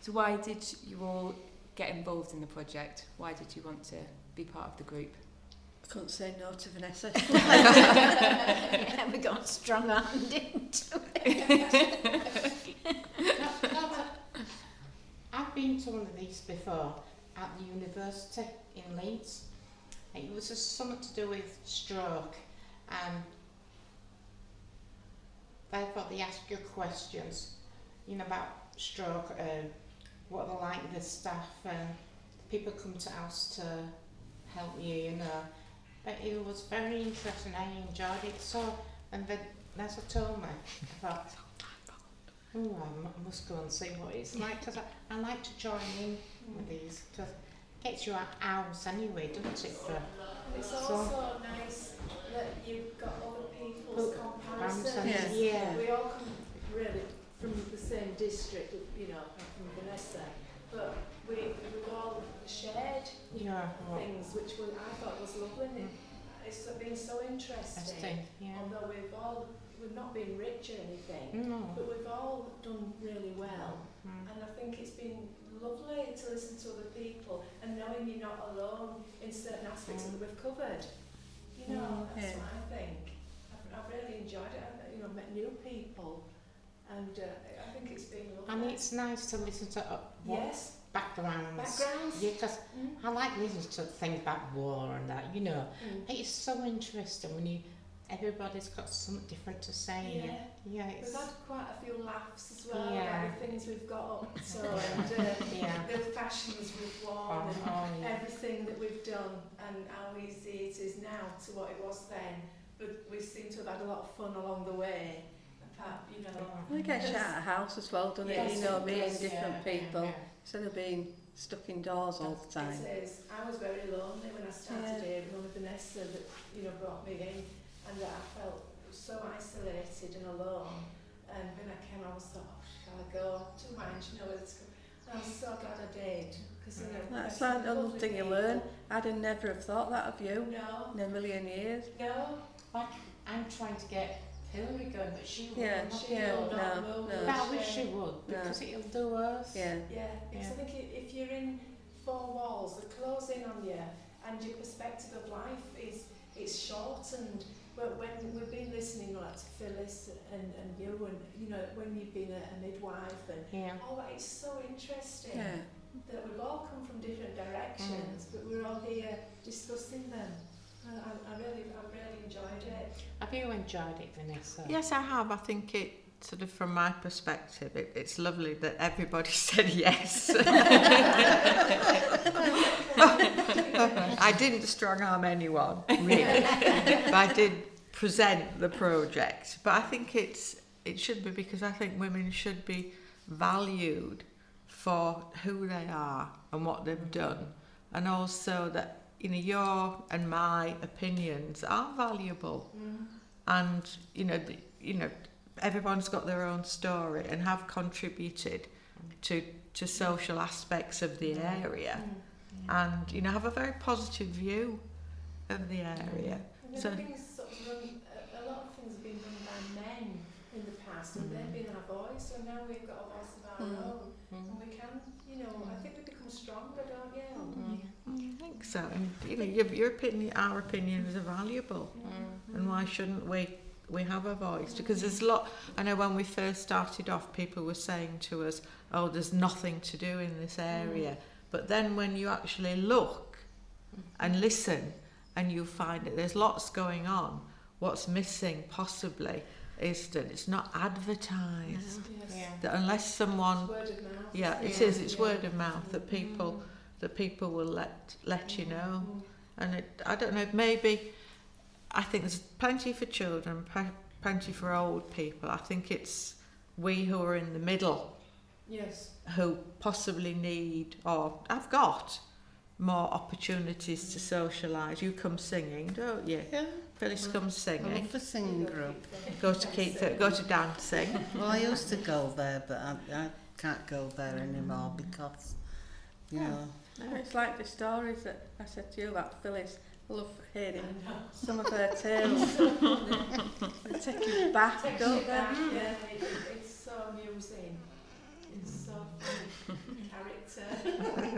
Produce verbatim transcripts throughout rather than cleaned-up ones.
So why did you all get involved in the project? Why did you want to be part of the group? I couldn't say no to Vanessa. Yeah, we got strong-armed into it. I've been to one of these before at the university in Leeds. It was just something to do with stroke, and therefore they ask you questions, you know, about stroke, uh, what they're like, the staff, and people come to us to help you, you know. But it was very interesting, I enjoyed it. So, and then Vanessa told me, I thought, oh, I mu- must go and see what it's like, because I, I like to join in with these, because it gets you out hours anyway, doesn't it? For, And it's also so, nice that you've got other people's Well, comparisons. Yes. Yeah. Yeah. We all come really from the same district, you know, from Vanessa, but we, we've all shared Yeah. Well, things which we, I thought was lovely. And it, it's been so interesting. interesting, yeah. Although we've all, we've not been rich or anything, No. but we've all done really well. Mm. And I think it's been lovely to listen to other people and knowing you're not alone in certain aspects Mm. that we've covered. You know, Mm, that's yeah. what I think. I've, I've really enjoyed it. I've, you know, met new people, and uh, I think it's been lovely. And it's nice to listen to uh, what yes, backgrounds. backgrounds. Yeah, because Mm. I like listening to things about war and that, you know. Mm. It's so interesting when you, everybody's got something different to say. Yeah. Yeah, We've it's, had quite a few laughs as well Yeah. about the things we've got up to and uh, yeah. the fashions we've worn Oh, and oh, yeah. everything that we've done and how easy it is now to what it was then. But we seem to have had a lot of fun along the way. Apart, you know. Oh. I guess out of house as well, doesn't Yes, it? You know, it meeting does, different Yeah, people yeah, instead of being stuck indoors all the time. It is. I was very lonely when I started here, and only Vanessa that you know brought me in, and uh, I felt so isolated and alone. And when I came, I was thought, oh, shall I go? Too much, you know. It's, and I was so glad I did, because you know. That's there's like another lovely thing you people. learn. I'd have never have thought that of you No, in a million years. no. Like, I'm trying to get Hillary going, but she Yeah, won't. She yeah, will not no, move. no. will But I wish she? she would, because it'll do us. Yeah. Yeah, because Yeah. I think i- if you're in four walls that close in on you, and your perspective of life is it's shortened. But when we've been listening like to Phyllis and, and you, and you know when you've been a, a midwife and Yeah. all that, it's so interesting Yeah. that we've all come from different directions, but we're all here discussing them. I, I, I really, I really enjoyed it. Have you enjoyed it, Vanessa? Yes, I have. I think it, sort of from my perspective, it, it's lovely that everybody said yes. I didn't strong arm anyone, really. But I did present the project. But I think it's it should be, because I think women should be valued for who they are and what they've done, and also that, you know, your and my opinions are valuable. Mm. And you know, the, you know, everyone's got their own story and have contributed to to social aspects of the area, Mm. and you know, have a very positive view of the area. And So- the things sort of run, a, a lot of things have been done by men in the past, and they've been our voice, so now we've got a voice of our Mm. own, and we can, you know, I think we become stronger, don't you? I think so, and you know, your, your opinion, our opinions are valuable, and why shouldn't we we have a voice? Because there's a lot. I know when we first started off, people were saying to us, "Oh, there's nothing to do in this area," but then when you actually look and listen, and you find that there's lots going on, what's missing possibly is that it's not advertised. Yes. Yeah. That unless someone, It's word of mouth. yeah, it isn't is. It's Yeah. word of mouth that people that people will let let you know. Mm. And it, I don't know, maybe I think there's plenty for children, p- plenty for old people. I think it's we who are in the middle Yes. who possibly need, or have got, more opportunities to socialise. You come singing, don't you? Yeah, Phyllis comes I singing. love the singing group. Go to keep go to dancing. Well, I used to go there, but I, I can't go there anymore because, you know, No, it's like the stories that I said to you about Phyllis. I love hearing some of her tales. They take you back, Takes you don't they? back, yeah, it, it, it's so amusing. It's so funny.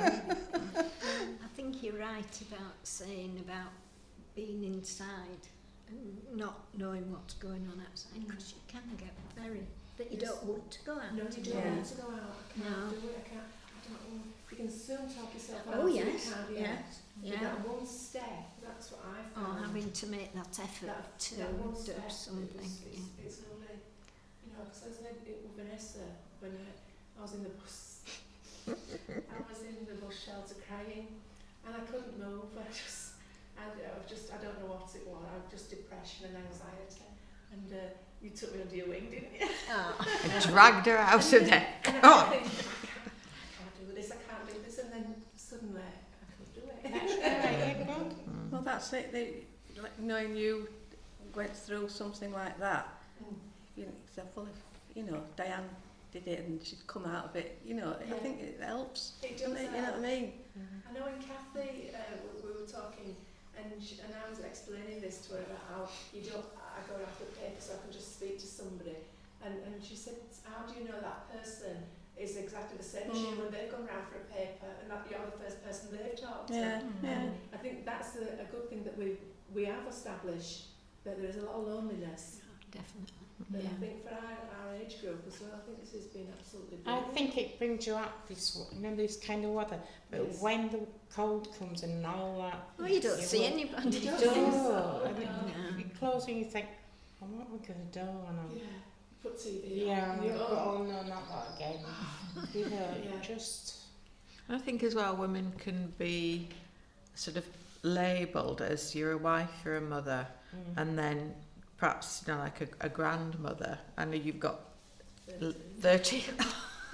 I think you're right about saying about being inside and not knowing what's going on outside, because you can get very, that you Yes. don't want to go out. No, you don't Yeah. want to go out. I can't No. do it. I can't. I don't know. You can soon talk yourself out. Oh, so you yes, can't, yeah, yeah. But yeah. that one step, that's what I Or found. having to make that effort that, to that one do step, something. It's, it's, Yeah. it's lovely. You know, because I was like, it with Vanessa when I, I was in the bus. I was in the bus shelter crying, and I couldn't move. I just, I, I was just, I don't know what it was. I was just depression and anxiety. And uh, you took me under your wing, didn't you? Oh. I dragged her out of there. And Come I on. think, I can't do this. I can't do this. And then suddenly, I could do it. That's right, yeah, good. Well, that's it. They, like, knowing you went through something like that, Mm. you know, example, if, you know, Diane did it and she'd come out of it, you know, I Yeah. think it helps. It doesn't does it? You know what I mean? I know when Kathy, uh, we, we were talking, and, she, and I was explaining this to her about how you don't, I go after paper so I can just speak to somebody, and, and she said, how do you know that person is exactly the same as you Mm. when they've gone round for a paper and that you're the first person they've talked to? Yeah, Mm. yeah. And I think that's a, a good thing that we we have established, that there is a lot of loneliness. Definitely. But Yeah. I think for our, our age group as well, I think this has been absolutely I brilliant. think it brings you out this, w- you know, this kind of weather. But Yes. when the cold comes and all that, Oh, you don't you see will- anybody. You don't do. think so, And no. it- you close and you think, oh, what am I going to do? And I'm, Yeah, put T V yeah, on. You're but, all- oh no, not that again. You know, Yeah. just I think as well women can be sort of labelled as you're a wife, you're a mother, mm. and then perhaps, you know, like a, a grandmother. I know you've got l- thirty. thirty.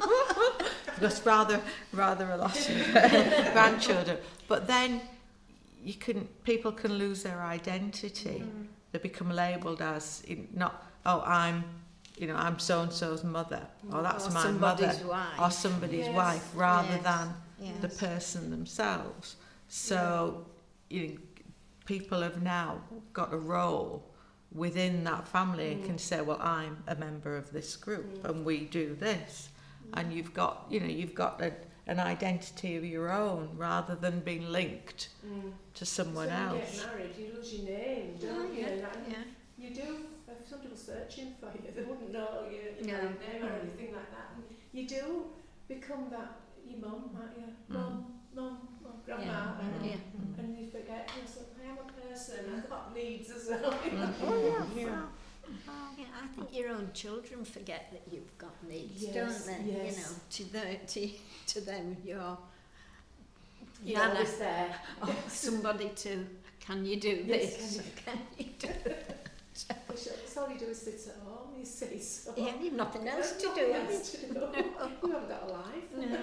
Because rather, rather a lot of grandchildren. But then you can, people can lose their identity. Mm. They become labelled as in, not, oh, I'm, you know, I'm so and so's mother, or that's or my somebody's mother, wife. or somebody's Yes. wife, rather Yes. than Yes. the person themselves. So, you know, people have now got a role within that family and Mm. can say, well, I'm a member of this group Mm. and we do this. And you've got, you know, you've got a, an identity of your own rather than being linked Mm. to someone So when you else. get married, you lose your name, Oh, don't you? yeah, And that- yeah. You do. If somebody was searching for you, they wouldn't know your, your No. married name or anything like that. And you do become that your mum, aren't you? Mum, mum, mum, grandma, Yeah. and, Yeah. and you forget. You know, so I am a person. I've got needs as well. Oh, yeah. Yeah. Oh, yeah, I think your own children forget that you've got needs, Yes, don't they? yes. You know, to, the, to, to them, you're You're Nana always there. or somebody to, can you do Yes, this? Can you do It's all you do is sit at home, you see. So. Yeah, you've nothing else There's to nothing do. else to do. You haven't got a life. No.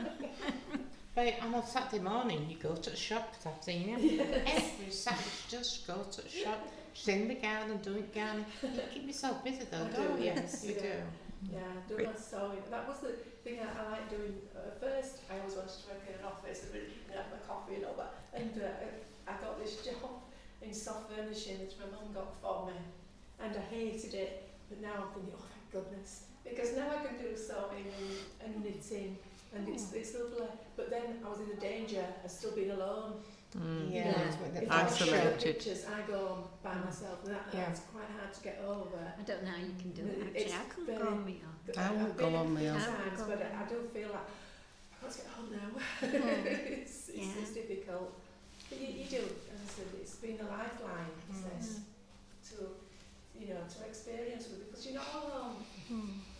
But on a Saturday morning, you go to the shop, because I've seen you. Every Saturday, you just go to the shop. She's in the garden, doing gardening. You keep yourself busy though, I do, don't you? yes, You yeah. do. Yeah, do my sewing. That was the thing I, I like doing. Uh, at first, I always wanted to work in an office and really have my coffee and all that. And uh, I got this job in soft furnishing, which my mum got for me, and I hated it. But now I'm thinking, oh thank goodness, because now I can do sewing and, and knitting, and it's it's lovely. But then I was in the danger of still being alone. Mm. Yeah. Yeah. it's with the If I fashion. show Isolated. pictures, I go on by myself, and that, Yeah. that's quite hard to get over. I don't know how you can do it, It's actually. I couldn't go very- on my own. But I I've won't been go on a my few own. times, I but won't I, I do feel like I've got to get home now. Mm. it's, it's, Yeah. it's difficult. But you, you do, as I said, it's been a lifeline, Mm. this, to, you know, to experience with, because you're not alone. Mm.